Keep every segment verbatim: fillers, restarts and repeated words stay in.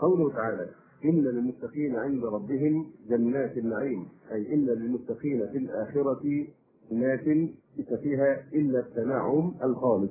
قوله تعالى: إن للمتقين عند ربهم جنات النعيم، أي إن للمتقين في الآخرة جنات ليس فيها إلا التنعم الخالص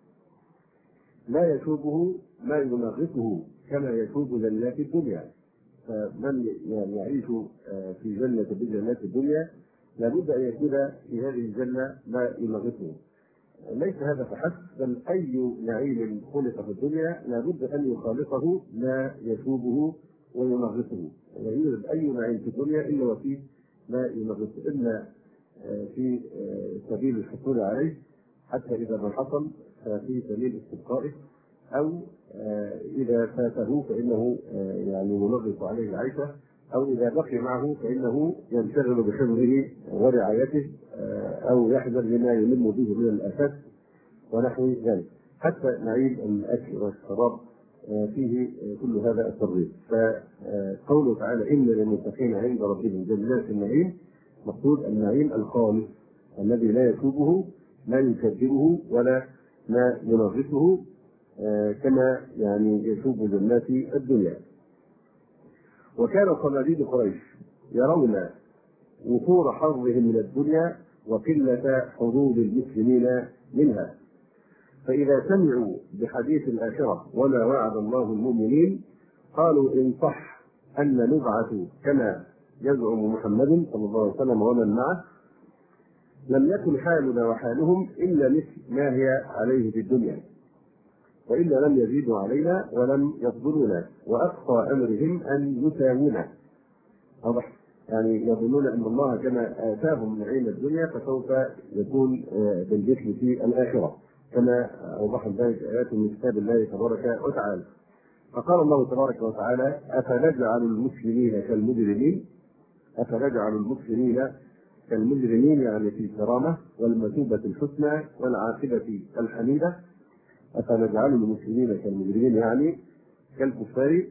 لا يشوبه ما ينغصه كما يشوب جنات الدنيا. فمن يعيش في جنة بجنات الدنيا لابد أن يكون في هذه الجنة ما ينغصه. ليس هذا فحسب، بل أي نعيم خلق في الدنيا لابد أن يخالطه ما يشوبه وينغصه. لا يوجد أي نعيم في الدنيا إلا وفيه ما ينغصه، إلا في سبيل الحصول عليه حتى إذا ما حصل ففي سبيل استبقائه، أو إذا فاته فإنه يعني ينغص عليه العيشة، أو إذا بقي معه فإنه ينشغل بحفظه ورعايته، أو يحذر لما يلم به من الآفات ونحو ذلك. حتى نعيم الأكل والشراب فيه كل هذا الترغيب. فقوله تعالى: إن للمتقين عند ربهم جنات النعيم، مقصود النعيم الخالص الذي لا يشوبه ما يكذبه ولا ما ينغصه كما يعني يشوب جنات الدنيا. وكان صناديد قريش يرون وفور حظهم من الدنيا وقلة حظوظ المسلمين منها، فإذا سمعوا بحديث الآخرة وما وعد الله المؤمنين قالوا: إن صح أن نبعث كما يزعم محمد صلى الله عليه وسلم ومن معه لم يكن حالنا وحالهم إلا مثل ما هي عليه في الدنيا، وإلا لم يزيدوا علينا ولم يصبرونا، وأقصى أمرهم أن يساوونا. واضح؟ يعني يظنون أن الله كما آتاهم نعيم الدنيا فسوف يكون بالمثل في الآخرة، كما أوضح ذلك آيات من كتاب الله تبارك وتعالى. فقال الله تبارك وتعالى: أفنجعل المسلمين كالمجرمين؟ أفنجعل المسلمين كالمجرمين، يعني في الكرامة والمثوبة الحسنى والعاقبة الحميدة. أفنجعل المسلمين كالمجرمين يعني كالكفار.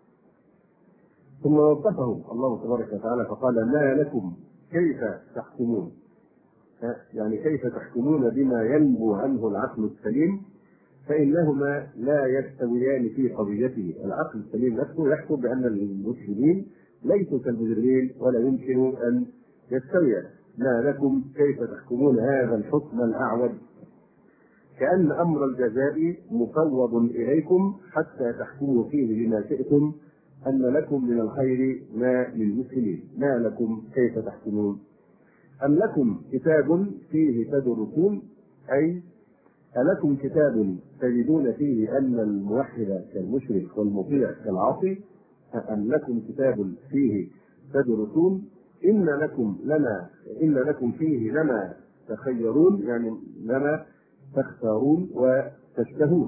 ثم وصفهم الله تبارك وتعالى فقال: ما لكم كيف تحكمون؟ يعني كيف تحكمون بما ينبو عنه العقل السليم، فإنهما لا يستويان في قضيته. العقل السليم نفسه يحكم بأن المسلمين ليسوا كالمجرمين ولا يمكن أن يستويا. ما لكم كيف تحكمون هذا الحكم الأعوج، كأن أمر الجزاء مفوض إليكم حتى تحكموا فيه بما شئتم، أن لكم من الخير ما للمسلمين. ما لكم كيف تحكمون؟ أم لكم كتاب فيه تدرسون، أي ألكم كتاب تجدون فيه أن الموحد كالمشرك والمطيع كالعاصي؟ أم لكم كتاب فيه تدرسون؟ إن لكم لنا إن لكم فيه لما تخيرون، يعني لما تختارون وتشتهون،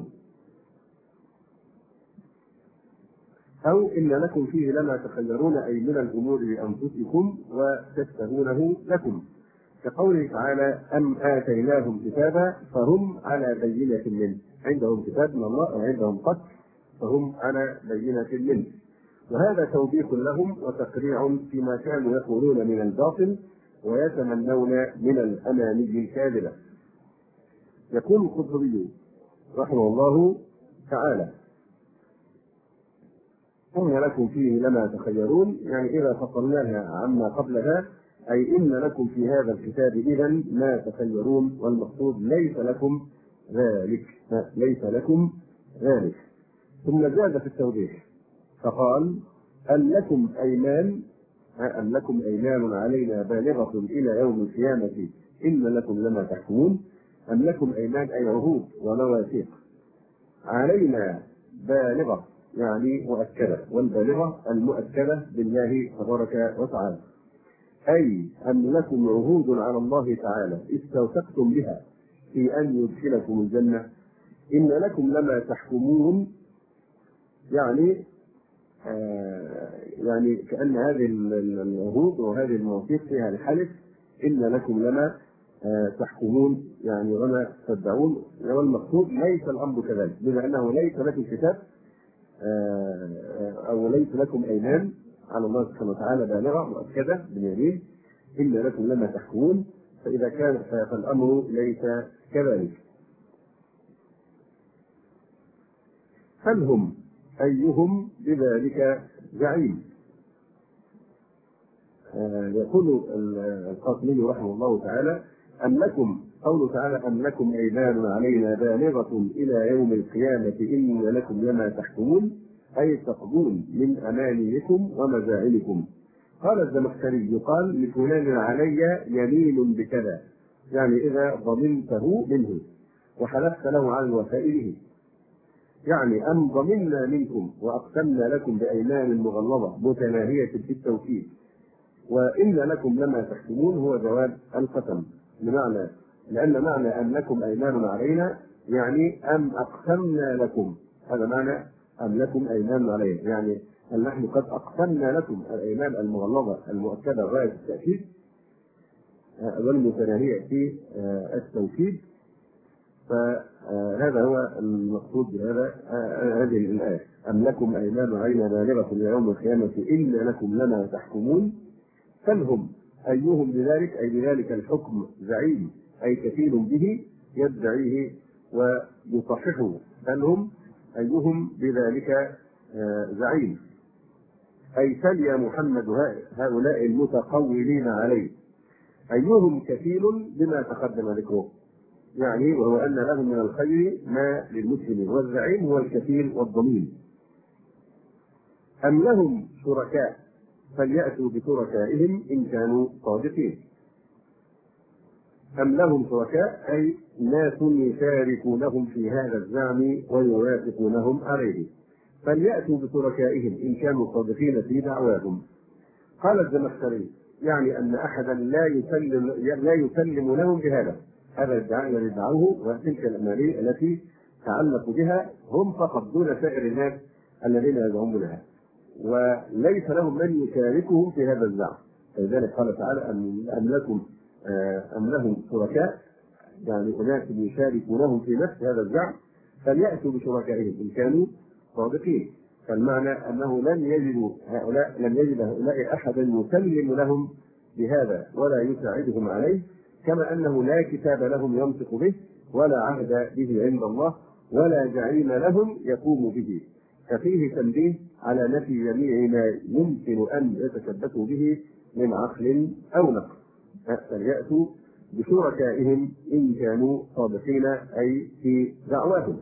أو إن لكم فيه لما تخيرون، أي من الأمور بأنفسكم وتشتهونه لكم، كقوله تعالى: أم آتيناهم كتابا فهم على بينة منه. عندهم كتاب من الله أو عندهم قتل فهم على بينة منه. وهذا توبيخ لهم وتقريع فيما كانوا يقولون من الباطل ويتمنون من الأماني الكاذبة. يقول القرطبي رحمه الله تعالى: إن لكم فيه لما تخيرون، يعني إذا فصلناها عما قبلها، أي إن لكم في هذا الكتاب إذن ما تخيرون، والمقصود ليس لكم ذلك، ليس لكم ذلك. ثم زاد في التوضيح فقال: أم لكم أيمان أم لكم أيمان علينا بالغة إلى يوم القيامة إن لكم لما تحكمون. أم لكم أيمان أي عهود ومواثيق علينا بالغة يعني مؤكدة، والبالغة المؤكدة بالله تبارك وتعالى، أي أن لكم عهود على الله تعالى استوثقتم بها في أن يدخلكم الجنة. إن لكم لما تحكمون، يعني آه يعني كأن هذه العهود وهذه المواثيق فيها الحلف. إن لكم لما آه تحكمون يعني وما تدعون، والمقصود ليس الأمر كذلك، بما أنه ليس لكم كتاب آه أو ليس لكم أيمان على الله سبحانه وتعالى بالغة مؤكدة باليمين. إن لكم لما تحكمون، فإذا كان فالأمر ليس كذلك. هل هم أيهم بذلك زعيم. آه يقول القاسمي رحمه الله تعالى: أم لكم، قوله تعالى: أم لكم أيمان علينا بالغة إلى يوم القيامة إن لكم لما تحكمون، أي تقضون من أمانيكم ومزاعمكم. قال الزمخشري: يقال لفلان علي يمين بكذا، يعني إذا ضمنته منه وحلفت له على الوفاء به. يعني أم ضمنا منكم وأقسمنا لكم بأيمان مغلظة متناهية في التوكيد، وإن لكم لما تحكمون هو جواب القسم، بمعنى لأن معنى أن لكم أيمان علينا يعني أم أقسمنا لكم، هذا معنى أم لكم أيمان علينا، يعني أن نحن قد أقسمنا لكم الأيمان المغلظة المؤكدة غاية التأكيد والمتناهية في التوكيد. فهذا هو المقصود بهذا هذه الآية: أم لكم أيمان علينا بالغة ليوم القيامة إن لكم لما تحكمون. فلهم أيهم بذلك، أي بذلك الحكم زعيم، أي كفيل به يدعيه ويصححه. فلهم أيهم بذلك زعيم، أي سل محمد هؤلاء المتقولين عليه. أيهم كفيل بما تقدم ذكره، يعني وهو أن لهم من الخير ما للمسلمين، والزعيم هو الكفيل والضمين. أم لهم شركاء فليأتوا بشركائهم إن كانوا صادقين. أم لهم شركاء أي ناس يشاركونهم في هذا الزعم ويوافقونهم عليه، فليأتوا بشركائهم إن كانوا صادقين في دعواهم. قال الزمخشري: يعني أن أحدا لا يسلم لا يسلم لهم بهذا هذا الادعاء الذي ادعوه وتلك الأماني التي تعلقوا بها هم فقط دون سائر الناس الذين يزعمونها، وليس لهم من يشاركهم في هذا الزعم. فلذلك قال تعالى: أم لكم أم لهم شركاء، يعني أناس يشاركونهم في نفس هذا الزعم، فليأتوا بشركائهم إن كانوا صادقين. فالمعنى أنه لن يجدوا هؤلاء لن يجد هؤلاء أحدا يسلم لهم بهذا ولا يساعدهم عليه، كما أنه لا كتاب لهم ينطق به ولا عهد به عند الله ولا زعيم لهم يقوم به. ففيه تنبيه على نفي جميع ما يمكن أن يتثبتوا به من عقل أو نقل. فليأتوا بشركائهم إن كانوا صادقين أي في دعواهم.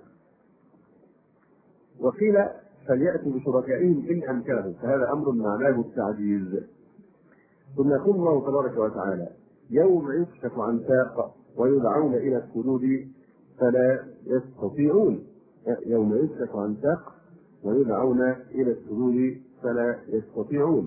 وقيل فليأتوا بشركائهم إن أمكنهم، فهذا أمر معناه التعجيز. ثم يقول الله تبارك وتعالى: يوم يكشف عن ساق ويدعون إلى السجود فلا يستطيعون. يوم يكشف عن ساق ويدعون إلى السجود فلا يستطيعون.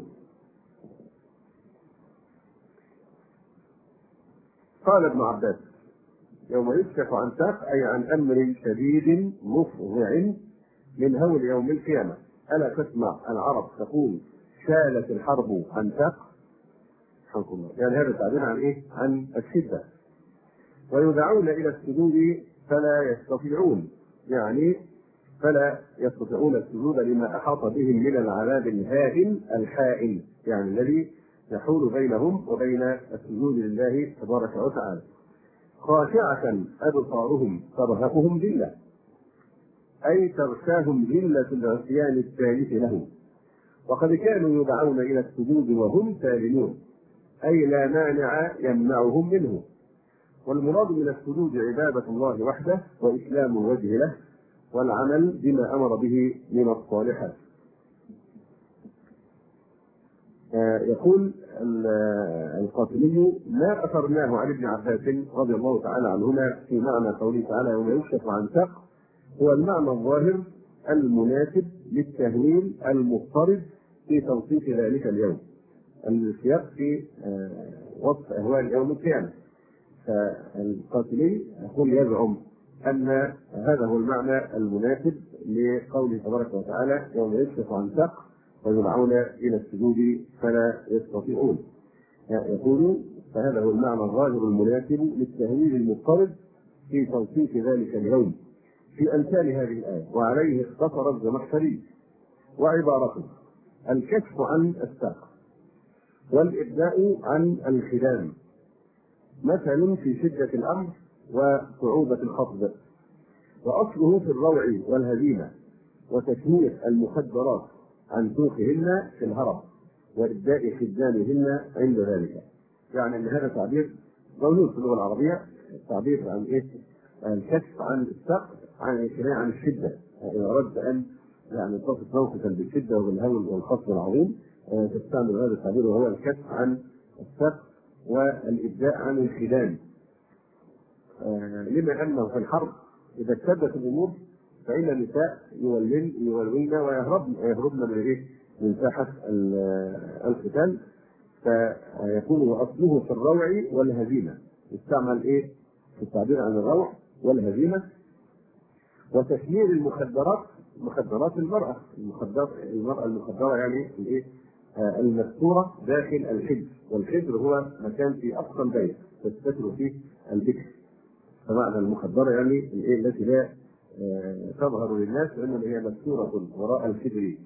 قال ابن عباس: يوم يكشف عن ساق أي عن أمر شديد مفزع من هول يوم القيامة. ألا تسمع العرب تقول: شالت الحرب عن ساق؟ يعني هذا تعبير عن إيه؟ عن الشدة. ويدعون إلى السجود فلا يستطيعون، يعني فلا يستطيعون السجود لما أحاط بهم من العذاب الهائل الحائل، يعني الذي يحول بينهم وبين السجود لله تبارك وتعالى. خاشعة أبصارهم ترهقهم ذلة، أي تغشاهم ذلة العصيان الثالث لهم. وقد كانوا يدعون إلى السجود وهم سالمون، أي لا مانع يمنعهم منه. والمراد من السجود عبادة الله وحده وإسلام الوجه له والعمل بما أمر به من الصالحات. آه يقول القاسمي: ما أثرناه عن ابن عباس رضي الله تعالى عنهما في معنى قوله تعالى: يوم يكشف عن ساق، هو المعنى الظاهر المناسب للتهويل المضطرد في توصيف ذلك اليوم. السياق في آه وصف أهوال يوم القيامة. فالقاسمي يقول يزعم أن هذا هو المعنى المناسب لقوله تبارك وتعالى: يوم يكشف عن ساق ويدعون إلى السجود فلا يستطيعون. يقول فهذا هو المعنى الظاهر المناسب للتهويل المضطرد في توصيف ذلك اليوم في أمثال هذه الآية، وعليه اختصر الزمخشري. وعبارته: الكشف عن الساق والإبداء عن الخدام مثل في شدة الأمر وصعوبة الخفض، وأصله في الروع والهزيمة، وتشمير المخدرات عن سوقهن في الهرب وإبداء خدامهن عند ذلك. يعني أن هذا تعبير موجود في اللغة العربية، تعبير عن إيه؟ الكشف عن السقف، عن الكناية عن الشدة. إذا أردت أن يعني تصف موقفا بالشدة وبالهول والخصم العظيم تستعمل هذا التعبير، وهو الكشف عن السقف والإبداء عن الخدام. لما أنه في الحرب إذا اشتدت الأمور فإن النساء يولن يولين ويهربن ويهربن من إيه؟ من ساحة القتال، فيكون أصله في الروع والهزيمة. يستعمل إيه في التعبير عن الروع والهزيمة. وتشمير المخدرات، مخدرات المرأة، المخدرات المرأة المخدرة يعني الإيه؟ المستورة داخل الحجر، والحجر هو مكان في أقصى البيت تستتر فيه البكر. فمعنى المخدرة يعني الإيه التي لا تظهر للناس وإنما هي مستورة وراء الحجر.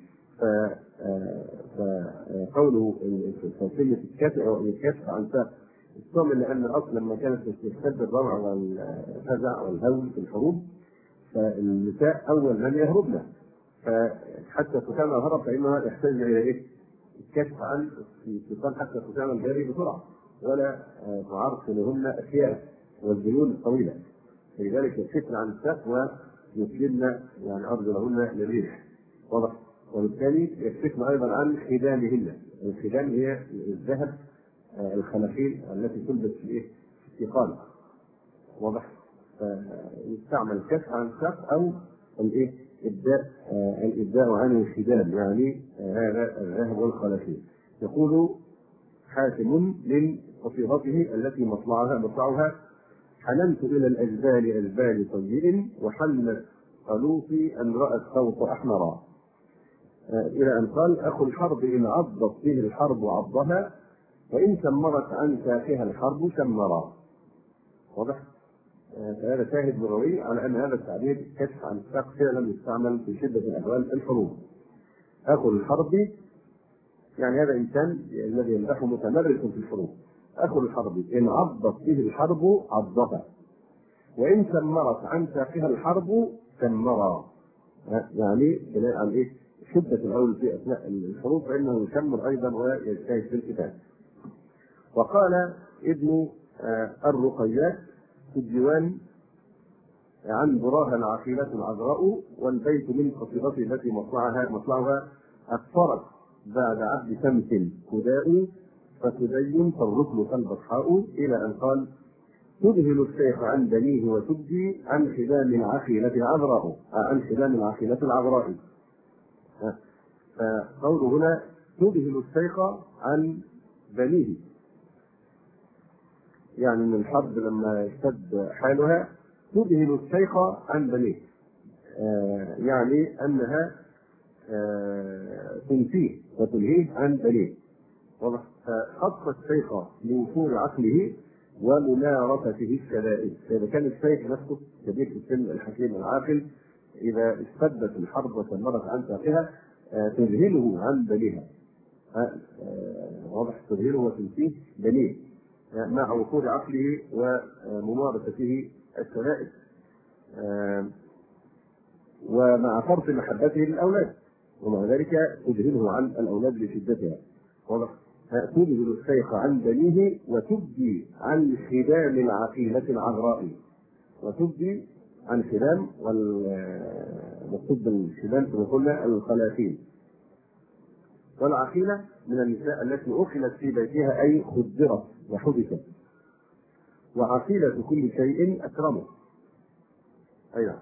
فقوله كلمة الكشف عن ساق استعمل لأن أصلا لما كانت تشتد الروع والفزع والهول في الحروب فالنساء أول من يهربن، فحتى تكون الهرب فإنها يحتاج إلى إيه؟ الكشف عن اتصال حتى تكون الجري بسرعة ولا تعرف لهن أشياء والذيول الطويلة، لذلك الكشف عن الساق ويسلمن يعني أرجلهن للريح. واضح؟ وبالتالي يكشفن أيضا عن خدامهن. الخدام هي الذهب الخلافيل التي تلبس في إيه؟ الثقال. واضح؟ فيستعمل الكشف عن الساق أو الإيه؟ إبداء الإبداء عن الخدام، يعني هذا الذهب والخلافيل. يقول حاتم من قصيدته التي مطلعها مطلعها: حننت إلى الأجبال أجبال طيب وحلت قلوبي أن رأت صوت أحمرا، إلى أن قال: أخو الحرب إن عضت به الحرب عضها وإن سمرت عن ساقها الحرب سمرا. واضح؟ فهذا شاهد لغوي على أن هذا التعبير كشف عن الساق فعلا يستعمل في شدة الأحوال الحروب. أخو الحرب يعني هذا إنسان الذي يمدحه متمرس في الحروب. أخو الحرب إن عضت به الحرب عضها وإن سمرت عن ساقها الحرب سمرا. يعني بناء عن إيه؟ شدة الهول في أثناء الحروب فإنه يشمر أيضا ويجتهد في القتال. وقال ابن الرقيات في الديوان عن براها العقيلة العذراء: والبيت من قصيدته التي مطلعها مطلعها أكثرت بعد عبد شمس كداء فتدين فالركن فالبطحاء، إلى أن قال: تذهل الشيخ عن بنيه وتبدي عن خدام العقيلة العذراء عن خدام العقيلة العذراء. فقوله هنا تذهل الشيخ عن بنيه، يعني من الحرب لما يشتد حالها تذهل الشيخ عن بنيه، آه يعني أنها آه تنفيه وتلهيه عن بنيه. فخص الشيخ لوفور عقله وممارسته الشدائد. فإذا كان الشيخ نفسه كبير في السن الحكيم العاقل إذا اشتدت الحرب وسمرت عن ساقها آه تذهله عن بنيها. آه واضح؟ تذهله وتنفيه بنيه مع وفور عقله وممارسته الشدائد ومع فرط محبته للأولاد، ومع ذلك تذهله عن الأولاد لشدتها. تذهل الشيخ عن بنيه وتبدي عن خدام العقيلة العذراء. وتبدي عن خدام، والمقصود بالخدام كما قلنا الخلافين. والعقيلة من النساء التي أخلت في بيتها أي خدرت وحبست. وعقيلة كل شيء أكرمه. أيضا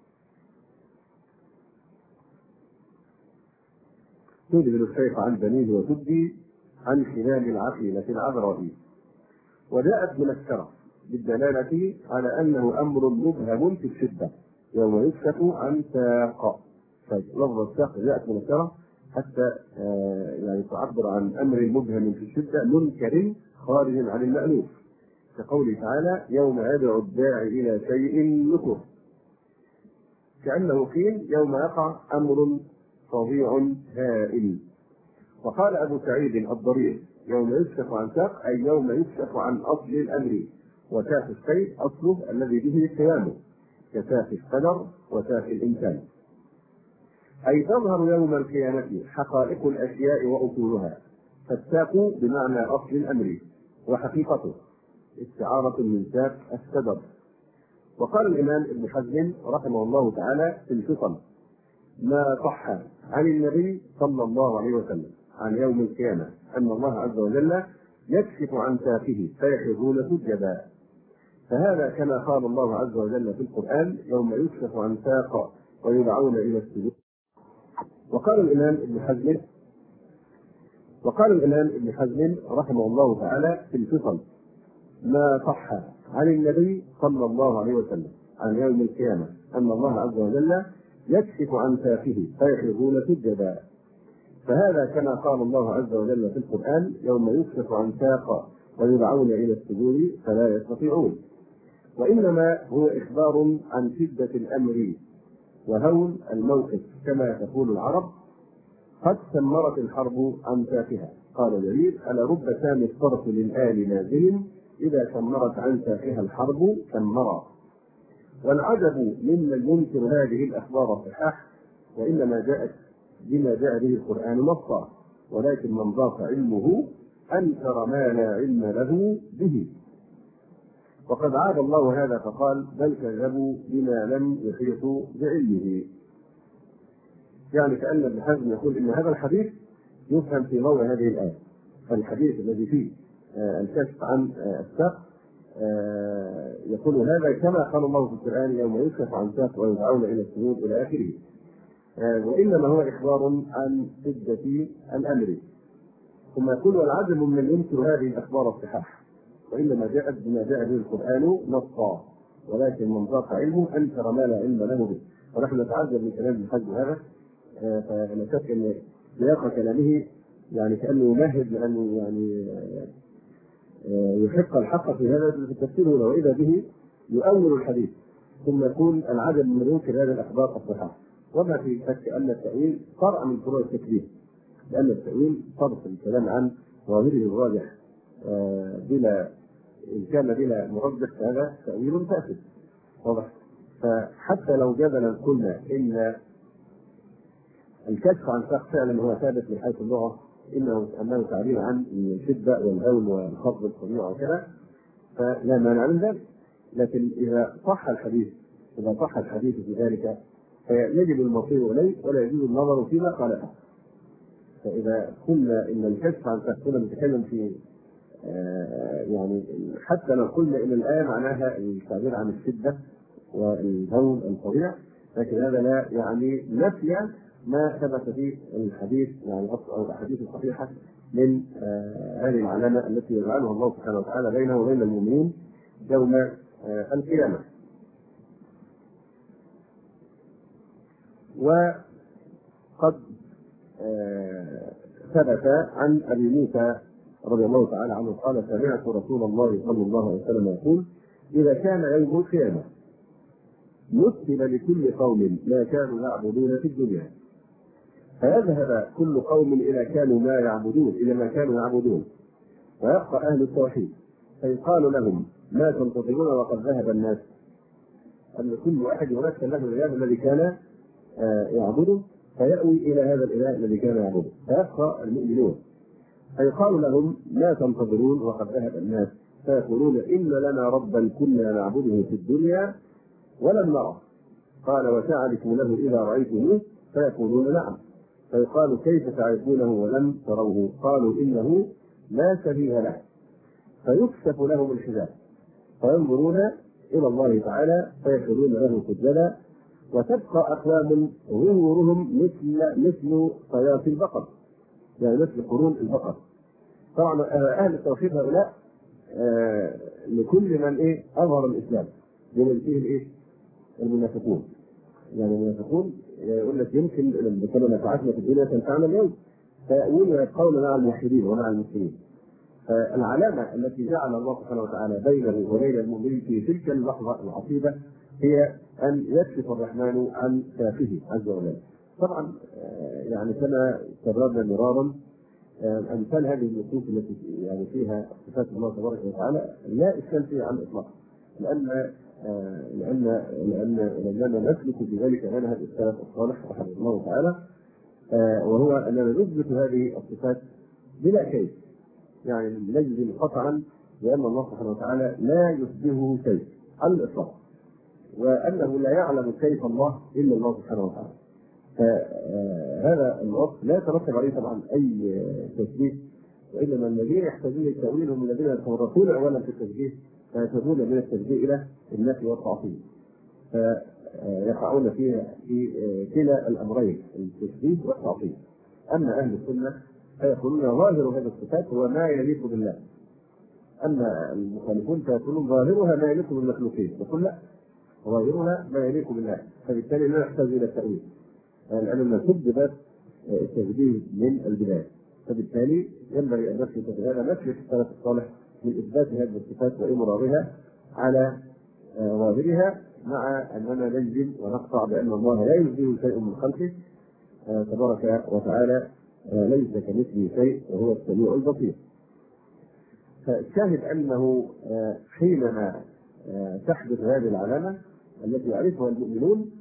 تذهل الشيخ عن بنيه وتبدي عن خلال العقيلة العذراء. وجاءت منكرة بالدلالة على أنه أمر مبهم في الشدة يوم يكشف عن ساق. لفظ الساق جاءت منكرة حتى آه يعني تعبر عن أمر مبهم في الشدة منكر خارج عن المألوف، كقوله تعالى: يوم يدعو الداعي إلى شيء نكر، كأنه قيل يوم يقع أمر فظيع هائل. وقال أبو سعيد الضرير: يوم يكشف عن ساق أي يوم يكشف عن أصل الأمر، وساق الشيء أصله الذي به قيامه، كساق القدر وساق الإنسان. أي تظهر يوم القيامة حقائق الأشياء وأصولها. فالساق بمعنى أصل الأمر وحقيقته، استعارة من ساق السبب. وقال الإمام ابن حزم رحمه الله تعالى في الفصل: ما صح عن النبي صلى الله عليه وسلم عن يوم القيامة أن الله عز وجل يكشف عن ساقه فيخرون سجدا، فهذا كما قال الله عز وجل في القرآن: يوم يكشف عن ساق ويدعون إلى السجود. وقال الإمام ابن حزم وقال الإمام ابن حزم رحمه الله تعالى في الفصل: ما صح عن النبي صلى الله عليه وسلم عن يوم القيامة أن الله عز وجل يكشف عن ساقه فيخرون سجدا، فهذا كما قال الله عز وجل في القرآن: يوم يكشف عن ساق ويدعون إلى السجود فلا يستطيعون. وإنما هو إخبار عن شدة الأمر وهول الموقف، كما تقول العرب: قد سمرت الحرب عن ساقها. قال جرير: ألا رب سام الصرف للآل نازل إذا سمرت عن ساقها الحرب سمرا. والعجب ممن ينكر هذه الأخبار الصحاح، وإنما جاءت بما جاء به القرآن نصا، ولكن من ضاق علمه أنكر ما لا علم له به. وقد عاب الله هذا فقال: بل كذبوا بما لم يحيطوا بعلمه. يعني كأن ابن حزم يقول إن هذا الحديث يفهم في ضوء هذه الآية. فالحديث الذي فيه آه الكشف عن آه الساق آه يقول هذا كما قال الله في القرآن: يوم يكشف عن ساق ويدعون إلى السجود إلى آخره. آه وإنما هو إخبار عن شدة الأمر. ثم يقول: والعجب من ينكر هذه الأخبار الصحاح، وإنما جاءت بما جاء به القرآن نصا، ولكن من ضاق علمه أنكر ما لا علم له به. ونحن نتعجب من كلام ابن حزم هذا، فلا شك أن سياق كلامه يعني كأنه يمهد لأنه يعني يحق الحق في هذا التفسير، وإذا به يؤول الحديث. ثم يقول: العجب من ينكر هذه الأخبار الصحاح. وما في شك أن التأويل فرع من فروع التكليف، لأن التأويل صرف الكلام عن ظاهره الراجح بلا إن كان بلا مرجح، فهذا تأويل فاسد واضح. فحتى لو جدلا قلنا إن الكشف عن ساق فعلا هو ثابت من حيث اللغة، إنه أنه تعبير عن الشدة والهول والخفض الطبيعي وكذا، فلا مانع من ذلك. لكن إذا صح الحديث إذا صح الحديث في ذلك فيجب المصير إليه ولا يجوز النظر فيما قاله. فإذا قلنا إن الكشف عن ساق كنا نتكلم في آه يعني حتى لو قلنا إن الآية معناها التعبير عن الشدة والهول الطبيعي، لكن هذا لا يعني نفي ما ثبت في الحديث يعني أو الأحاديث الصحيحة من آه هذه العلامة التي يجعلها الله سبحانه وتعالى بينه وبين المؤمنين يوم آه القيامة. وقد آه ثبت عن أبي موسى رضي الله تعالى عنه قال: سمعت رسول الله صلى الله عليه وسلم يقول: إذا كان يوم القيامة نسب لكل قوم ما كانوا يعبدون في الدنيا، فيذهب كل قوم إلى كانوا ما يعبدون إلى ما كانوا يعبدون، ويبقى أهل التوحيد، فيقال لهم: ما تنتظرون وقد ذهب الناس؟ أن كل واحد يمثل له الإله الذي كان يعبده، فيأوي إلى هذا الإله الذي كان يعبده، فيبقى المؤمنون. فيقال لهم: ما تنتظرون وقد ذهب الناس؟ فيقولون: إن لنا ربا كنا نعبده في الدنيا ولم نره. قال: وتعرفونه إذا رأيتموه؟ فيقولون: نعم. فيقال: كيف تعرفونه ولم تروه؟ قالوا: إنه لا شبيه له. فيكشف لهم الحجاب فينظرون إلى الله تعالى فيخرون له سجدا، وتبقى أقوام ظهورهم مثل مثل صياص البقر، يعني مثل قرون البقر. طبعا أهل التوحيد هؤلاء آه لكل من إيه أظهر الإسلام، بمن فيه الإيه المنافقون. يعني المنافقون يقول لك يمكن بكل نفعتنا في الدنيا تنفعنا اليوم، فيقولون ويبقون مع الموحدين ومع المسلمين. فالعلامة التي جعل الله سبحانه وتعالى بينه وبين المؤمنين في تلك اللحظة العصيبة هي أن يكشف الرحمن عن ساقه عز وجل. طبعا يعني كما كررنا مرارا أمثال هذه النصوص التي يعني فيها صفات الله تبارك وتعالى لا إشكال فيها على الإطلاق، لأن لان لان لاننا نسلك بذلك منهج السلف الصالح رحمه الله تعالى، وهو اننا نثبت هذه الصفات بلا كيف، يعني نجزم قطعا بان الله سبحانه وتعالى لا يشبهه شيء على الاطلاق، وانه لا يعلم كيف الله الا الله سبحانه وتعالى. فهذا الوصف لا يترتب عليه طبعا اي تشبيه، وانما الذين يحتاجون للتاويل هم الذين يتورطون اولا في التشبيه فيذهبون من التشبيه الى النفي والتعطيل، فيقعون فيها في كلا الامرين التشبيه والتعطيل. اما اهل السنه فيقولون ظاهر هذه الصفات هو ما يليق بالله، اما المخالفون فيقولون ظاهرها ما يليق بالمخلوقين، يقول لا، ظاهرها ما يليق بالله، فبالتالي لا يحتاج الى التاويل لاننا نسد باب التشبيه من البدايه. فبالتالي ينبغي ان نثبت بهذا نثبت السلف الصالح من اثبات هذه الصفات وامرارها على ظاهرها، مع اننا نجزم ونقطع بان الله لا يشبهه شيء من خلقه تبارك وتعالى، ليس كمثله شيء وهو السميع البصير. فالشاهد انه حينما تحدث هذه العلامه التي يعرفها المؤمنون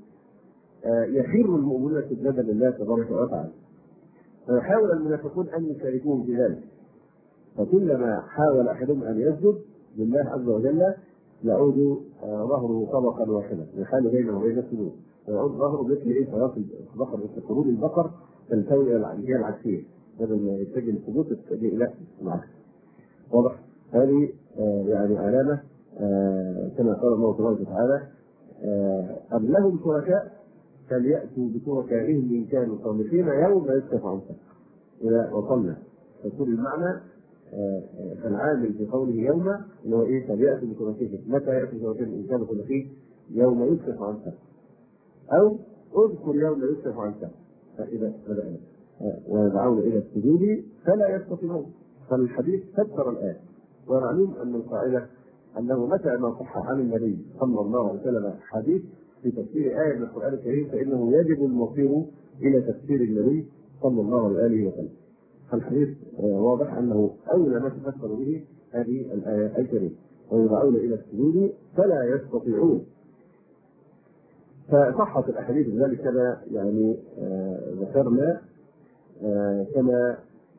يخر المؤمنون سجدا لله تبارك وتعالى، فيحاول المنافقون ان يشاركوهم في ذلك، فكلما حاول احدهم ان يسجد لله عز وجل يعود ظهره طبقا واحدا يحال بينه وبين السجود، فيعود ظهره مثل ايه؟ فيصل البقر مثل خروج البقر تلتوي الى الجهه العكسيه، بدل ما يتجه السجود تتجه الى العكس. واضح؟ هذه يعني علامه كما قال الله تبارك وتعالى: أم لهم شركاء فليأتوا بشركائهم إن كانوا صادقين يوم يكشف عن ساق. إذا وصلنا فكل المعنى فالعامل في قوله يوم اللي هو إيه؟ فليأتوا بشركائهم، متى يأتوا بشركائهم إن كانوا صادقين؟ يوم يكشف عن ساق، أو اذكر يوم يكشف عن ساق. فإذا بدأنا ويدعون إلى السجود فلا يستطيعون، فالحديث فسر الآية، ونعلم أن القاعدة أنه متى ما صح عن النبي صلى الله عليه وسلم حديث في تفسير آية من القرآن الكريم فإنه يجب المصير إلى تفسير النبي صلى الله عليه وسلم. فالحديث واضح أنه أولى ما تفسر به هذه الآية الكريمة: ويدعون إلى السجود فلا يستطيعون. فصحت الأحاديث بذلك كما يعني ذكرنا، كما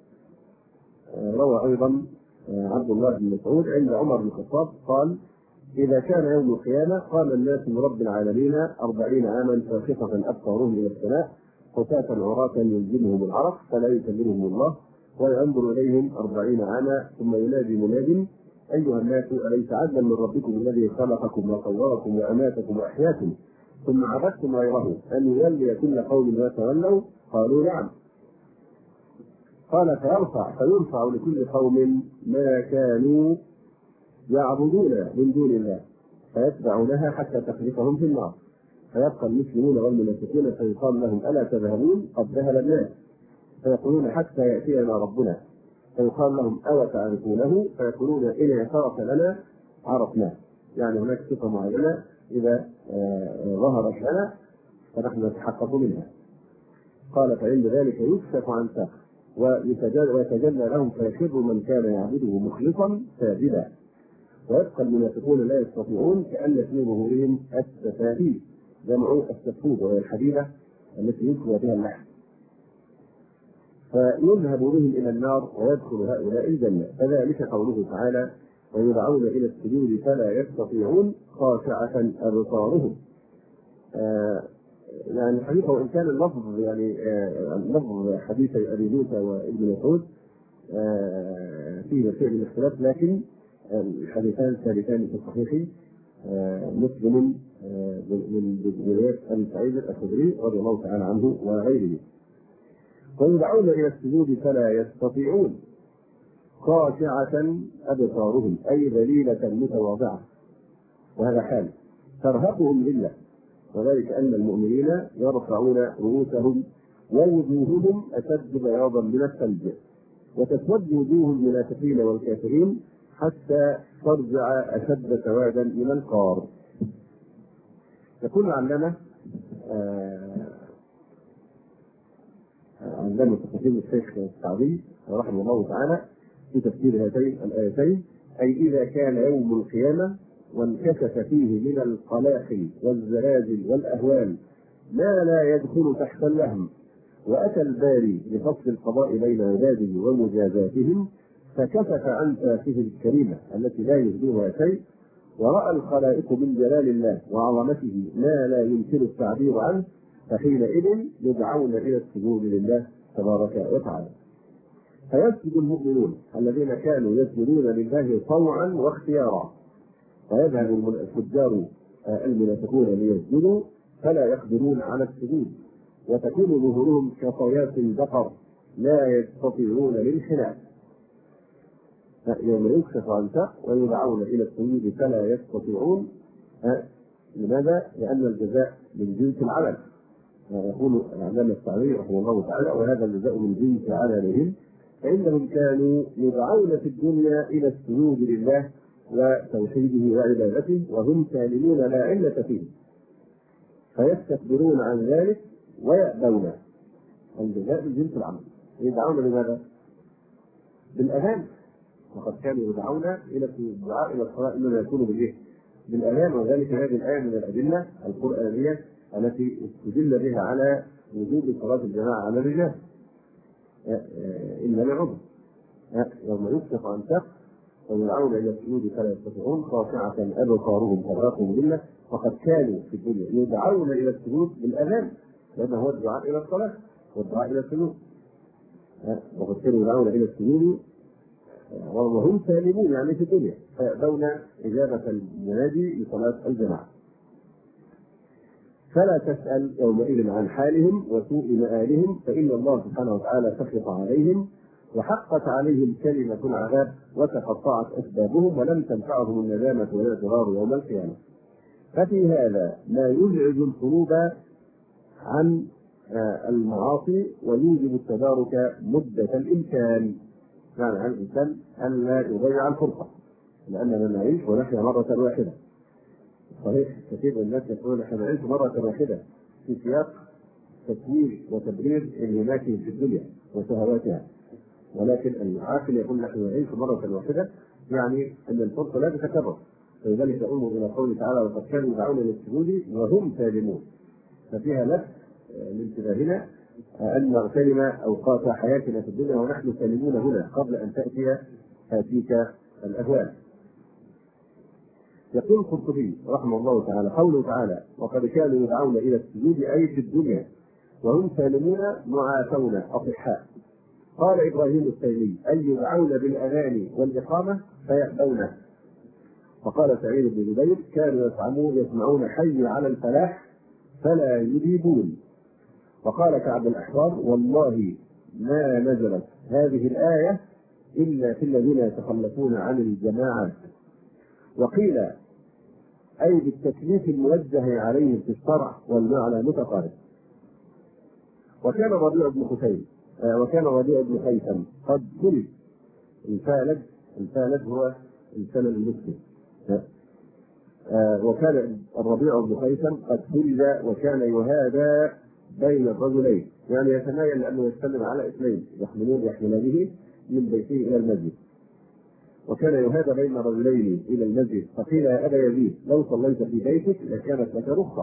روى أيضا عبد الله بن مسعود عند عمر بن الخطاب قال: إذا كان يوم القيامة قام الناس من رب العالمين أربعين عاما فاخفة أبصارهم إلى السماء خفاة عراة يلزمهم العرق فلا يكلمهم الله وينظر إليهم أربعين عاما ثم ينادي مناد: أيها الناس أليس عدلا من ربكم الذي خلقكم وصوركم وأماتكم وأحياكم ثم عبدتم غيره أن يولي كل قوم ما تولوا؟ قالوا: نعم. قال: فيرفع فيرفع لكل قوم ما كانوا يعبدون من دون الله فيتبعونها حتى تخلفهم في النار، فيبقى المسلمون والمنافقون فيقال لهم: ألا تذهبون؟ قد ذهب الناس. فيقولون: حتى يأتينا ربنا. فيقال لهم: أو تعرفونه؟ فيقولون: إن اعترف لنا عرفناه. يعني هناك صفة معينة إذا ظهرت لنا فنحن نتحقق منها. قال: فإن ذلك يكشف عن ساق ويتجلى لهم فيخر من كان يعبده مخلصا ساجدا، ويبقى المنافقون لا يستطيعون كأن في ظهورهم السفاهيد، جمع السفود وهي الحديدة التي يكوى بها اللحم، فيذهب بهم إلى النار ويدخل هؤلاء الجنة. فذلك قوله تعالى: ويدعون إلى السجود فلا يستطيعون خاشعة أبصارهم. آه يعني الحديث وإن كان اللفظ يعني آه لفظ حديث أبي موسى وابن مسعود آه فيه شيء من الاختلاف، لكن الحديثان ثابتان في الصحيح آه مسلم آه من رواية أبي سعيد الخدري رضي الله تعالى عنه وغيره. ويدعون إلى السجود فلا يستطيعون خاشعة أبصارهم أي ذليلة متواضعة، وهذا حال ترهقهم ذلة، وذلك أن المؤمنين يرفعون رؤوسهم ووجوههم أشد بياضا من الثلج، وتسود وجوه المنافقين والكافرين حتى ترجع أشد سوادا من القار. يقول علمنا آه عندما تفسير الشيخ السعدي رحمه الله تعالى في تفسير هاتين الآيتين: أي إذا كان يوم القيامة وانكشف فيه من القلاقل والزلازل والأهوال ما لا يدخل تحت اللهم، وأتى الباري لفصل القضاء بين عباده ومجازاتهم فكشف عن فاته الكريمة التي لا يهديها شيء، ورأى الخلائق من جلال الله وعظمته ما لا يمكن التعبير عنه، فحينئذ يدعون إلى السجود لله تبارك وتعالى. فيسجد المؤمنون الذين كانوا يسجدون لله طوعا واختيارا، ويذهب الفجار المنافقون ليسجدوا فلا يقدرون على السجود، وتكون ظهورهم كطيات البقر لا يستطيعون الانحناء. يوم يكشف عن ساق ويدعون الى السجود فلا يستطيعون. لماذا؟ لان الجزاء من جنس العمل، يقول العلامة السعدي رحمه الله تعالى: وهذا الجزاء من جنس عملهم، فانهم كانوا يدعون في الدنيا الى السجود لله وتوحيده وعبادته وهم سالمون لا علة فيه، فيستكبرون عن ذلك ويأبون. الجزاء من جنس العمل. يدعون لماذا؟ بالاذان، وقد كانوا يدعون الى الدعاء الى الصلاه انما يكون بالايه؟ بالاذان، وذلك هذه الايه من الادله القرانيه التي استدل بها على وجوب صلاه الجماعه على الرجال الا لعذر. يوم يكشف عن ساق ويدعون الى السجود فلا يستطيعون خاشعه ابصارهم ترهقهم ذله، وقد كانوا في الدنيا يدعون الى السجود بالاذان لانه هو الدعاء الى الصلاه والدعاء الى السجود، وقد كانوا يدعون الى السجود وهم سالمون يعني في الدنيا، فيأبون إجابة المنادي لصلاة الجماعة. فلا تسأل يومئذ عن حالهم وسوء مآلهم، فإن الله سبحانه وتعالى سخط عليهم وحقت عليهم كلمة العذاب وتقطعت أسبابهم ولم تنفعهم الندامة والاعتراض يوم القيامة. ففي هذا ما يزعج القلوب عن المعاصي ويوجب التدارك مدة الإمكان، يعني على الإنسان أن لا يضيع الفرصة، لأننا نعيش ونحيا مرة واحدة. صحيح كثير من الناس يقولون نحن نعيش مرة واحدة في سياق تسوير وتبرير انهماكهم في الدنيا وشهواتها، ولكن العاقل يقول نحن نعيش مرة واحدة، يعني أن الفرصة لا تتكرر. فلذلك أمر إلى قوله تعالى: وقد كانوا يدعون للسجود وهم سالمون. ففيها لفت لانتباهنا أن كلمة أوقات حياتنا في الدنيا ونحن سالمون هنا قبل أن تأتي تأتيك الأهوال. يقول القرطبي رحمه الله تعالى: قوله تعالى: وقد كانوا يدعون إلى السجود أي في الدنيا وهم سالمون معافون أصحاء. قال إبراهيم التيمي: أي يدعون بالأذان والإقامة فيأبون. وقال سعيد بن جبير: كانوا يسمعون يسمعون حي على الفلاح فلا يجيبون. وقال كعب الأحبار: والله ما نزلت هذه الآية إلا في الذين يتخلفون عن الجماعة. وقيل أي بالتكليف الموجه عليهم في الشرع والمعنى متقارب. وكان ربيع بن خثيم وكان ربيع بن خيثم قد كلف. الفالج الفالج هو السنن المسلم. وكان الربيع بن خيثم قد كلف وكان يهادى بين الرجلين، يعني يتمايل لأنه يستلم على اثنين يحملون يحملانه من بيته إلى المسجد. وكان يهادى بين رجلين إلى المسجد، فقيل: يا أبا يزيد لو صليت في بيتك لكانت لك رخصة.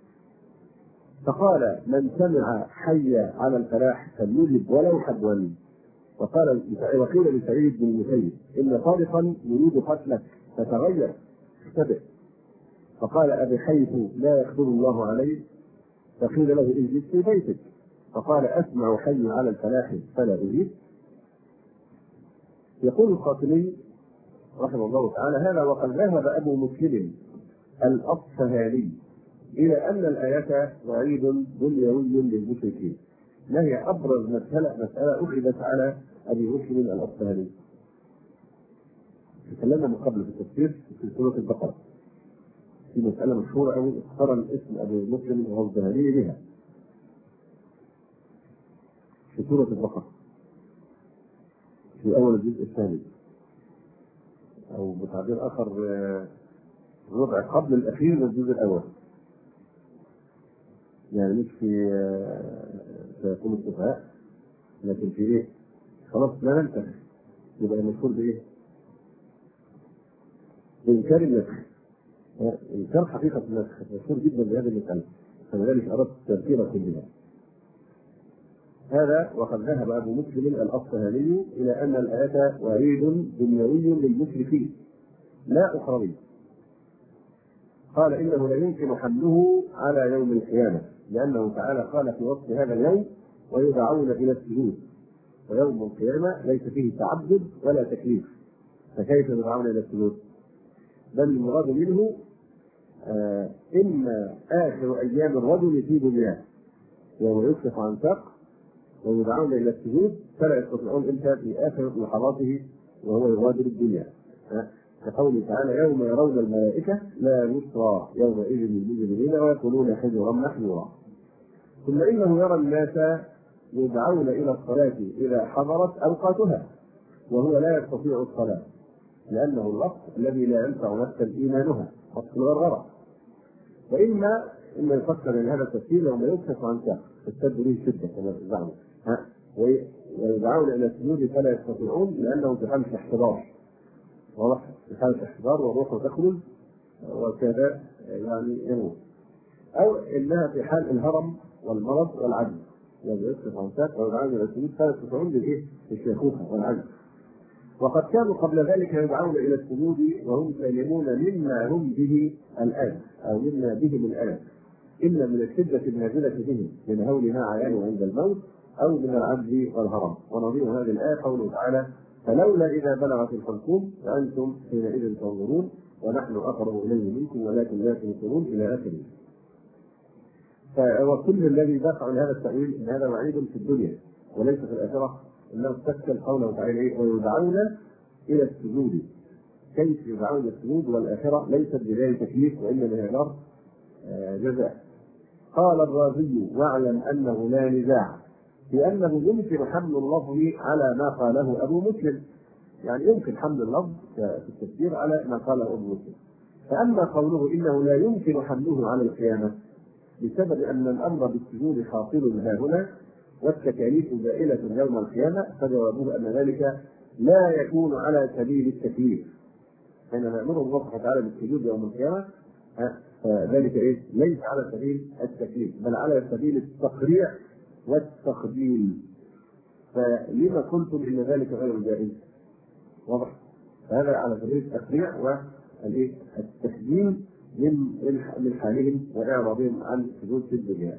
فقال: من سمع حي على الفلاح فليجب ولو حبوا. وقال وقيل لسعيد بن المسيب: إن طارقا يريد قتلك فتغير اختبئ. فقال: أبي حيث لا يقدر الله عليه. فقيل له: اجلس في بيتك. فقال: أسمع حي على الفلاح فلا أجيب. يقول القاسمي رحمه الله تعالى: هذا وقد ذهب أبو مسلم الأصفهاني إلى أن الآية وعيد دنيوي للمشركين. ما هي أبرز مسألة مسألة أخذت على أبي مسلم الأصفهاني؟ تكلمنا من قبل في التفسير في سورة البقرة في مسألة مشهورة أوي اقترن اسم أبي مسلم الأصفهاني بها في سورة البقرة في أول الجزء الثاني، أو بتعبير آخر الربع قبل الأخير من الجزء الأول، يعني مش في سيكون السفهاء لكن في إيه؟ خلاص لا ننسى، يبقى المشهور بإيه؟ بإنكار النسخ. إنكار حقيقة النسخ مشهور جدا بهذه المسألة، فلذلك أردت تذكيرا كلها. هذا وقد ذهب أبو مسلم الأصفهاني إلى أن الآية وعيد دنيوي للمشركين لا أخروي. قال إنه لا يمكن حمله على يوم القيامة، لأنه تعالى قال في وصف هذا اليوم ويدعون إلى السجود، ويوم القيامة ليس فيه تعبد ولا تكليف، فكيف يدعون إلى السجود؟ بل المراد منه آه إما آخر أيام الرجل في دنياه وهو يكشف عن ساق ويدعون إلى السجود، فلا يستطيعون إلا في آخر لحظاته وهو يغادر الدنيا، كقوله تعالى يوم يرون الملائكة لا بشرى يومئذ للمجرمين ويقولون حجرا محجورا. ثم إنه يرى الناس يدعون إلى الصلاة إذا حضرت أوقاتها وهو لا يستطيع الصلاة، لأنه الوقت الذي لا ينفع نفسا إيمانها وقت الغرغرة. وإما إما يفكر من هذا التفسير يوم يكشف عن ساق تشتد به الشدة كما تزعمون، ويدعون إلى السجود فلا يستطيعون لأنه في حالة احتضار، واضح؟ في حالة احتضار والروح تخرج وكذا يعني يموت، أو إنها في حال الهرم والمرض والعجز، الذي يكشف عن ساق ويدعون إلى السجود فلا يستطيعون بالإيه؟ بالشيخوخة والعجز. وقد كانوا قبل ذلك يدعون إلى السجود وهم سالمون مما هم به الآن أو مما بهم الآن، إلا من الشدة النازلة بهم من هولها عيان عند الموت أو من العجز والهرم. ونظير هذه الآية قوله تعالى فلولا إذا بلغت الحلقوم فأنتم حينئذ تنظرون ونحن أقرب إليه منكم ولكن لا تبصرون إلى آخره. فكل الذي دافع عن هذا التأويل أن هذا وعيد في الدنيا وليس في الآخرة، انه استكمل قوله تعالى ويدعون الى السجود. كيف يدعون السجود والآخرة ليست بداية تكليف وانما هي نار جزاء. قال الرازي واعلم انه لا نزاع في انه يمكن حمل اللفظ على ما قاله ابو مسلم، يعني يمكن حمل اللفظ في التفسير على ما قاله ابو مسلم. فاما قوله انه لا يمكن حمله على القيامة بسبب ان الامر بالسجود حاصل ها هنا والتكاليف زائلة يوم القيامة، فجوابه أن ذلك لا يكون على سبيل التكليف. حينما يأمر الله تعالى بالسجود يوم القيامة فذلك إيه؟ ليس على سبيل التكليف بل على سبيل التقريع والتقديم. فلما قلتم إن ذلك غير جائز؟ واضح؟ فهذا على سبيل التقريع والتقديم من من حالهم وإعراضهم عن سجود في الدنيا.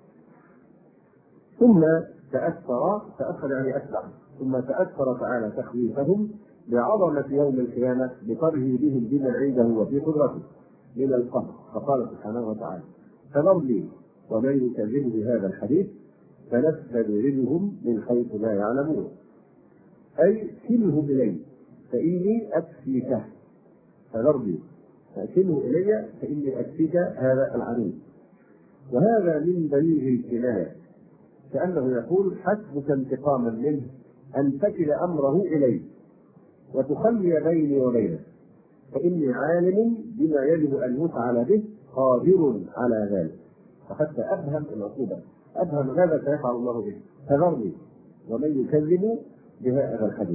ثم تأثر تأثر يعني أتبع ثم تأثر تعالى تخويفهم بعظمة يوم القيامة بقره بهم بما عنده وفي قدرته من القهر، فقال سبحانه وتعالى فذرني ومن يكذب بهذا الحديث فنستدرجهم من حيث لا يعلمون، أي كله إلي فإني أكفيك. فذرني فأكله إلي فإني أكفيك هذا العدو. وهذا من بليغ الكناية، كأنه يقول حسبك انتقاما منه أن تكل أمره إليه وتخلي بيني وبينه فإني عالم بما يجب أن يفعل به قادر على ذلك. فحتى أفهم العقوبة، أفهم ماذا سيفعل الله به. فذرني ومن يكذب بهذا الحديث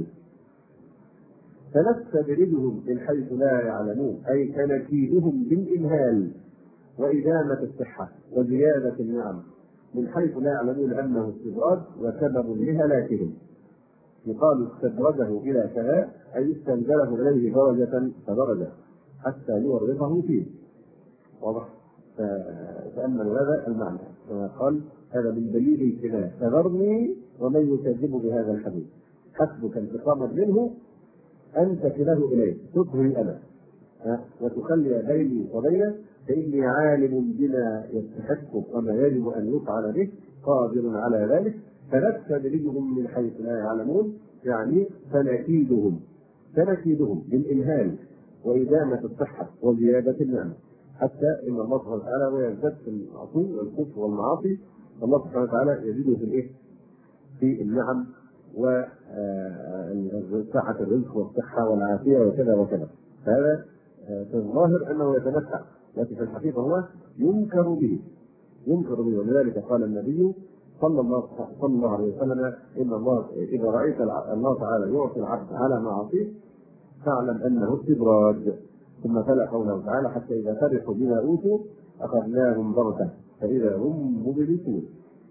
فنستدرجهم من حيث لا يعلمون، أي كنكيدهم بالإمهال وإدامة الصحة وزيادة النعم من حيث لا يعلمون أنه استدراج وسبب لهلاكهم. يقال استدرجه إلى كذا أي استنزله إليه درجة فدرجة حتى يورطه فيه. واضح؟ فأمنوا هذا المعنى. قال هذا من دليل الكناية فذرني ومن يكذب بهذا الحديث حسبك انتقاما منه أن تكله إليه تظهري أنا وتخلي بيني وبينه فإني عالم بما يستحق وما يجب أن يفعل به قادر على ذلك. فنستدرجهم من حيث لا يعلمون يعني سنكيدهم سنكيدهم بالإمهال وإدامة الصحة وزيادة النعمة حتى إن الله سبحانه وتعالى ويزداد في العصي والكفر والمعاصي الله سبحانه وتعالى يزيده في الإيه؟ في النعم وسعة الرزق والصحة والعافية وكذا وكذا. فهذا في الظاهر أنه يتمتع، لكن في الحقيقة هو ينكر به ينكر به ولذلك قال النبي صلى الله صلى الله عليه وسلم إن الله إذا رأيت الله تعالى يعطي العبد على معاصيه فاعلم أنه استدراج ثم تلا قوله تعالى حتى إذا فرحوا بما أوتوا أخذناهم بغتة فإذا هم مبلسون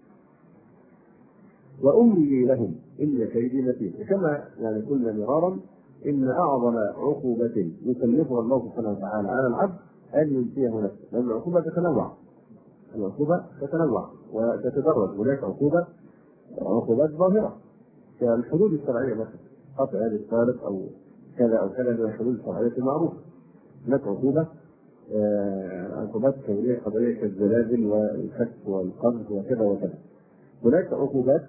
وأملي لهم إن كيدي متين. كما يعني قلنا مرارا إن أعظم عقوبة يكلفها الله سبحانه وتعالى على العبد أن ينسيه نفسه، لأن العقوبة تتنوع العقوبة تتنوع وتتدرج. هناك عقوبة عقوبات ظاهرة كالحدود الشرعية مثلا قطع يد السارق أو كذا أو كذا من الحدود الشرعية المعروفة. هناك عقوبة آه عقوبات كونية قضية كالزلازل والخسف والقذف وكذا وكذا. هناك عقوبات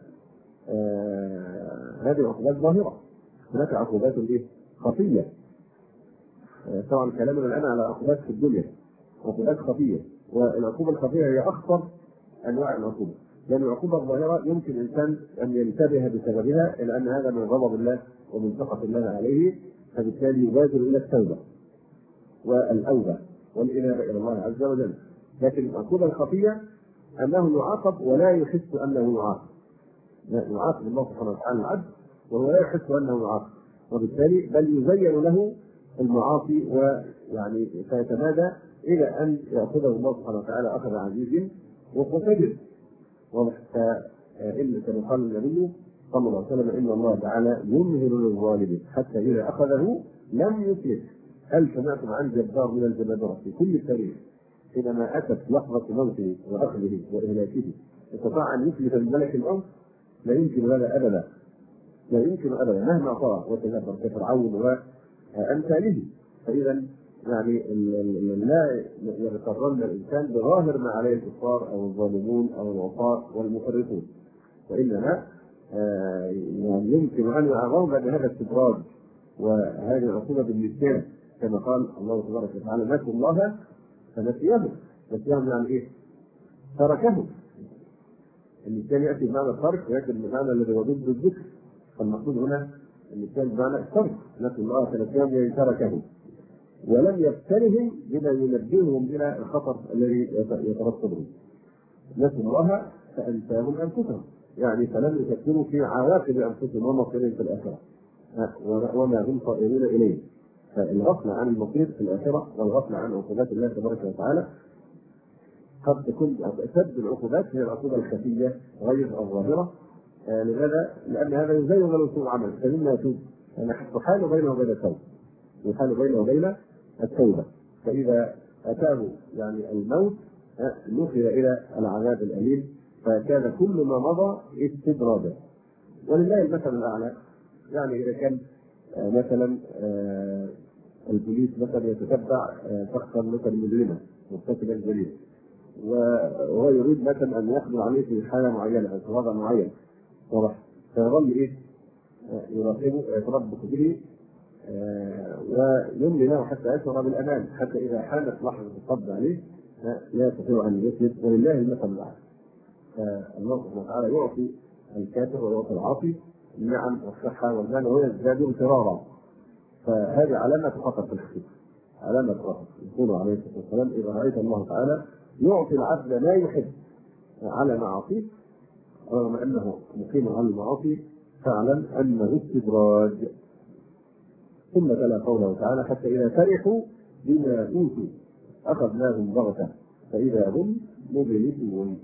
آه هذه عقوبات ظاهرة. هناك عقوبات ايه؟ خفية. آه طبعا كلامنا الآن على عقوبات في الدنيا، عقوبات خفية، والعقوبة الخفية هي أخطر أنواع العقوبة، لأن العقوبة الظاهرة يمكن الإنسان أن ينتبه بسببها إلى أن هذا من غضب الله ومن سخط الله عليه، فبالتالي يبادر إلى التوبة والأوبة والإنابة إلى الله عز وجل. لكن العقوبة الخفية أنه يعاقب ولا يحس أنه يعاقب، يعاقب الله سبحانه وتعالى العبد وهو لا يحس أنه يعاقب، وبالتالي بل يزين له المعاصي ويعني فيتمادى إلى أن يأخذه الله سبحانه وتعالى أخذ عزيز مقتدر. وإن كما قال النبي صلى الله عليه وسلم إن الله تعالى يمهل للظالم حتى إذا أخذه لم يفلت. هل سمعتم عن جبار من الجبابرة في كل التاريخ حينما أتت لحظة موته وأخذه وإهلاكه استطاع أن يفلت من ملك الأرض؟ لا يمكن هذا أبدا، لا يمكن أبدا مهما طغى وتجبر كفرعون وأمثاله. فإذا يعني لا يغترن الإنسان بظاهر ما عليه الكفار أو الظالمون أو العصاة والمفرطون، وإنما يعني يمكن أن يعرض بهذا الاستدراج وهذه العقوبة بالنسيان، كما قال الله تبارك وتعالى نسوا الله فنسيهم. نسيهم يعني إيه؟ تركهم. النسيان يأتي بمعنى الترك ولكن المعنى الذي هو ضد الذكر، فالمقصود هنا النسيان بمعنى الترك. نسوا الله فنسيهم يعني تركهم ولم يبتلهم بما ينبههم الى الخطر الذي يترصدهم. نسوا الله فانساهم انفسهم، يعني فلم يفكروا في عواقب انفسهم ومصيرهم في الاخره وما هم صائرين اليه. فالغفله عن المصير في الاخره والغفله عن عقوبات الله تبارك وتعالى قد تكون اشد العقوبات هي العقوبه الخفيه غير الظاهره. آه لماذا؟ لان هذا يزين له سوء عمل فمما يتوب، يعني تحال بينه وبين التوبه، يحال بينه وبين التوبة. فإذا أتاه يعني الموت نقل إلى العذاب الأليم، فكان كل ما مضى استدراجا. ولله المثل الأعلى. يعني إذا كان مثلا البوليس مثلا يتتبع شخصا مثلا مجرما مرتكبا جريمة وهو يريد مثلا أن يقضي عليه في حالة معينة أو في وضع معين، واضح؟ فيظل إيه؟ يراقبه ويتربص به آه ويملي له حتى يشعر بالامان، حتى اذا حانت لحظه القبض عليه لا يستطيع ان يسلم. ولله المثل الاعلى. فالله سبحانه وتعالى يعطي الكافر ويعطي العاصي النعم والصحه والمال ويزداد انفرارا. فهذه علامه خطر في الحقيقه، علامه خطر. يقول عليه الصلاه والسلام اذا رايت الله تعالى يعطي العبد ما يحب على معاصيه رغم انه مقيم على المعاصي فاعلم انه استدراج. ثم تلا قوله تعالى حتى إذا فرحوا بما أوتوا أخذناهم بغتة فإذا هم مبلسون.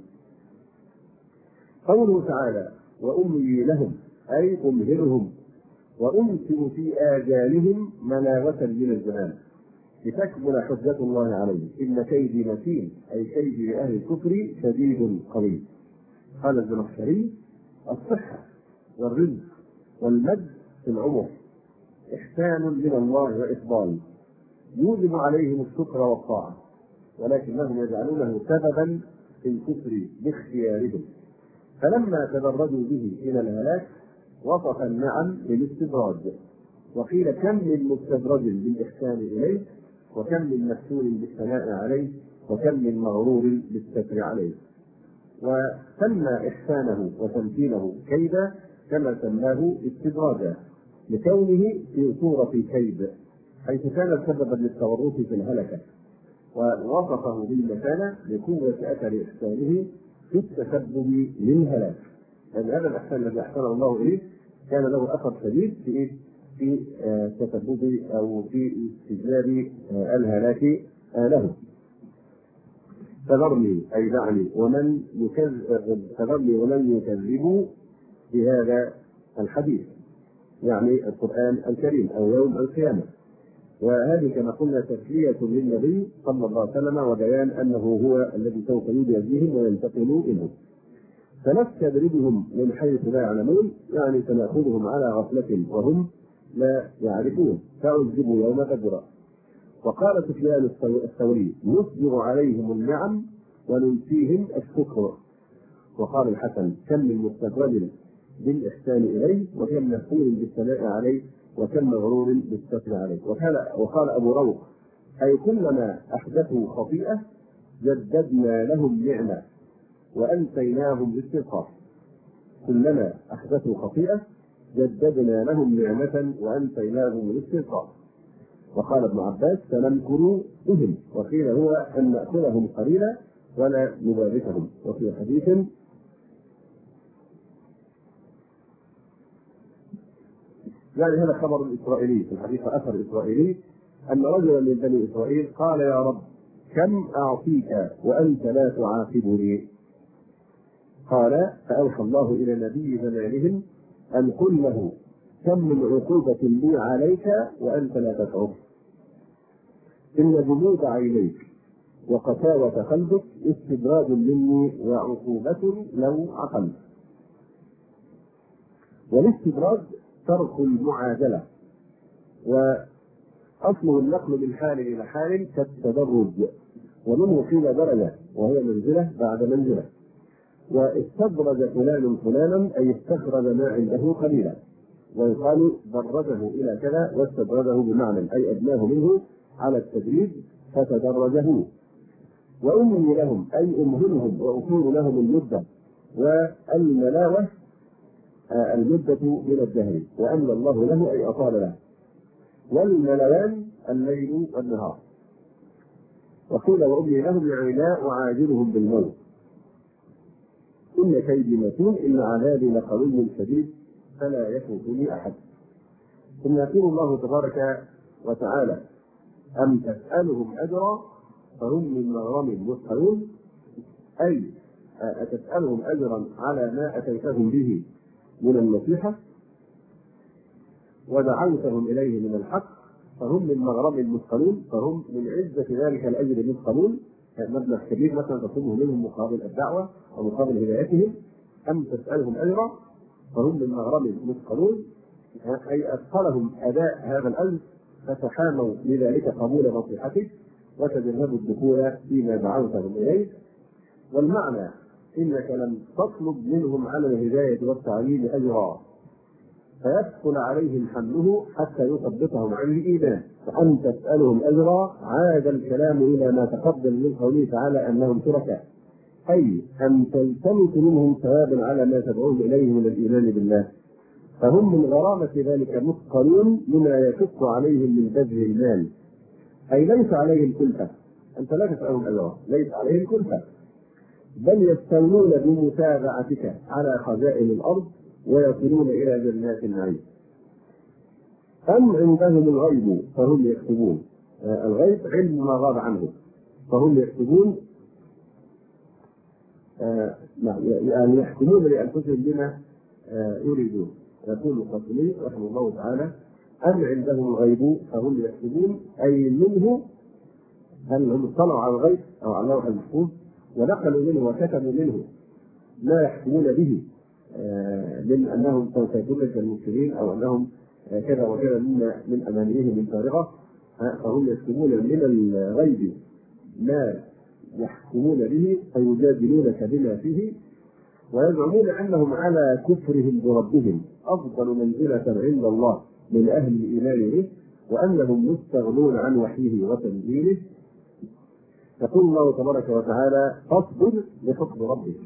قوله تعالى وأملي لهم أي أمهلهم وأمسك في آجالهم مناوة من الزمان لتكمل حجة الله عليه إن كيدي متين أي كيد أهل الكفر شديد قوي. قال الزمخشري الصحة والرزق والمد في العمر إحسان من الله وإفضال يوجب عليهم الشكر والطاعة، ولكنهم يجعلونه سببا في الكفر باختيارهم. فلما تدرجوا به إلى الهلاك وصف النعم بالاستدراج، وقيل كم من مستدرج بالإحسان إليه وكم من مفتون بالثناء عليه وكم من مغرور بالستر عليه. وسمى إحسانه وتمكينه كيدا كما سماه استدراجا لكونه في صورة الكيد حيث كان سببا للتورط في الهلكة، ووصفه بالمكانة لقوة أثر إحسانه في التسبب للهلاك. لأن هذا الإحسان الذي أحسنه الله إليه كان له أثر شديد في إيه؟ في تسبب أو في استجلاب الهلاك له. فذرني أي دعني ومن يكذب فذرني ومن يكذب بهذا الحديث، يعني القرآن الكريم أو يوم القيامة. وهذه كما قلنا تسلية للنبي صلى الله عليه وسلم وبيان أنه هو الذي سوف يجازيهم وينتقم منهم. فنستدرجهم من حيث لا يعلمون، يعني سنأخذهم على غفلة وهم لا يعرفون، فأعذبوا يوم بدر. وقال سفيان الثوري: نسبغ عليهم النعم وننسيهم الشكر. وقال الحسن: كم من مستقبل بالإحسان إليه، وكم مفتون بالثناء عليه، وكم مغرور بالستر عليه. وقال أبو روح: أي كلما أحدثوا خطيئة جددنا لهم نعمة وأنسيناهم باستغفار. كلما أحدثوا خطيئة جددنا لهم نعمة وأنسيناهم بالاستغفار. وقال ابن عباس: سنمكر بهم، وقيل هو أن نأكلهم قليلا ولا نباركهم. وفي حديث: يعني هذا خبر إسرائيلي، في الحديث أثر إسرائيلي أن رجلا من بني إسرائيل قال: يا رب كم أعطيك وأنت لا تعاقبني؟ قال: فأوحى الله إلى نبي زمانهم أن قل له: كم من عقوبة لي عليك وأنت لا تشعر؟ إن جمود عينيك وقساوة قلبك استدراج مني وعقوبة لو عقلت. والاستدراج ترك المعادلة، وأصله النقل من حال إلى حال كالتدرج، ومنه قيل درجة وهي منزلة بعد منزلة. واستدرج فلان فلانا أي استخرج ما عنده قليلا، ويقال درجه إلى كذا واستدرجه بمعنى أي أدناه منه على التدريج فتدرجه. وأملي لهم أي أمهلهم وأطول لهم المدة، والملاوة المدة من الدهر، وأملى الله له أي أطال له. والملوان الليل والنهار. وقيل: وأملي لهم يعني لا أعاجلهم بالموت. إن كيدي متين إن عذابي لقوي شديد فلا يفوتني أحد. ثم يقول الله تبارك وتعالى: أم تسألهم أجرا فهم من مغرم مثقلون، أي أتسألهم أجرا على ما أتيتهم به من النصيحة ودعوتهم إليه من الحق فهم من مغرم مثقلون، فهم من عزة ذلك الأجر مثقلون، مبلغ كبير مثلا تصبه منهم مقابل الدعوة أو مقابل هدايتهم. أم تسألهم أجرا فهم من مغرم مثقلون، أي أثقلهم أداء هذا الأجر فتحاموا لذلك قبول نصيحتك وتجنبوا الدخول فيما دعوتهم إليه. والمعنى: إنك لم تطلب منهم على الهداية والتعليم أجرا فيثقل عليهم حمله حتى يثبتهم عن الإيمان. فأن تسألهم أجرا عاد الكلام إلى ما تقدم من قوله تعالى أنهم شركاء، أي أن تلتمس منهم ثوابا على ما تدعوهم إليه من الإيمان بالله، فهم من غرامة ذلك مثقلون لما يشق عليهم من بذل المال، أي ليس عليهم كلفة. أنت لا تسألهم أجرا، ليس عليهم كلفة، بل يستولون بمتابعتك على خزائن الأرض ويصلون إلى جنات النعيم. أم عندهم الغيب فهم يكتبون، آه الغيب علم ما غاب عنه فهم يكتبون، آه يعني يحكمون لأنفسهم بما آه يريدون. يقول القاسمي رحمه الله تعالى: أم عندهم الغيب فهم يكتبون، أي منه، هل هم اطلعوا على الغيب أو على اللوح المحفوظ ونقلوا منه وكتبوا منه ما يحكمون به آه من أنهم سوف يكونون كالمسلمين أو أنهم آه كذا وكذا مما من أمانيهم من فارغة، آه فهم يكتبون من الغيب ما يحكمون به فيجادلونك بما فيه، ويزعمون أنهم على كفرهم بربهم أفضل منزلة عند الله من أهل الإيمان به، وأنهم مستغنون عن وحيه وتنزيله. يقول الله تبارك وتعالى: فاصبر لحكم ربك.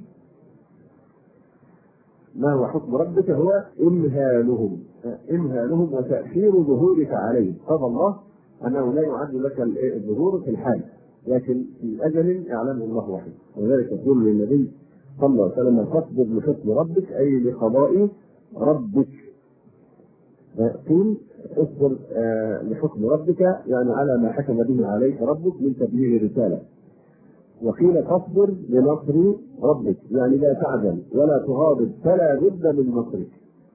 ما هو حكم ربك؟ هو إمهالهم إمهالهم وتأخير ظهورك عليه. قضى الله أنه لا يعد لك الظهور في الحال، لكن في أجل يعلمه الله وحده. ولذلك يقول للنبي صلى الله عليه وسلم: فاصبر لحكم ربك، أي لقضاء ربك. قل اصبر آه لحكم ربك، يعني على ما حكم به عليك ربك من تبليغ الرسالة. وقيل فاصبر لنصر ربك، يعني لا تعجل ولا تغاضب، فلا بد من نصرك.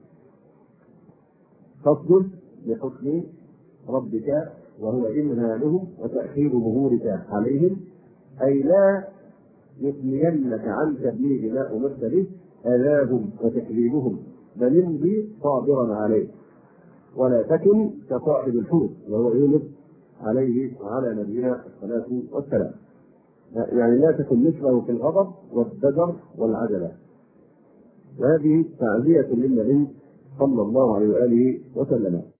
فاصبر لحكم ربك وهو إمهالهم وتأخير ظهورك عليهم، أي لا يثنينك عن تبليغ ما أمرت به أذاهم وتكذيبهم، بل امضي صابرا عليه، ولا تكن كصاحب الحوت وهو يونس عليه وعلى نبينا الصلاة والسلام. يعني لا تكن مثله في الغضب والزجر والعجلة. وهذه تعزية للنبي صلى الله عليه وآله وسلم.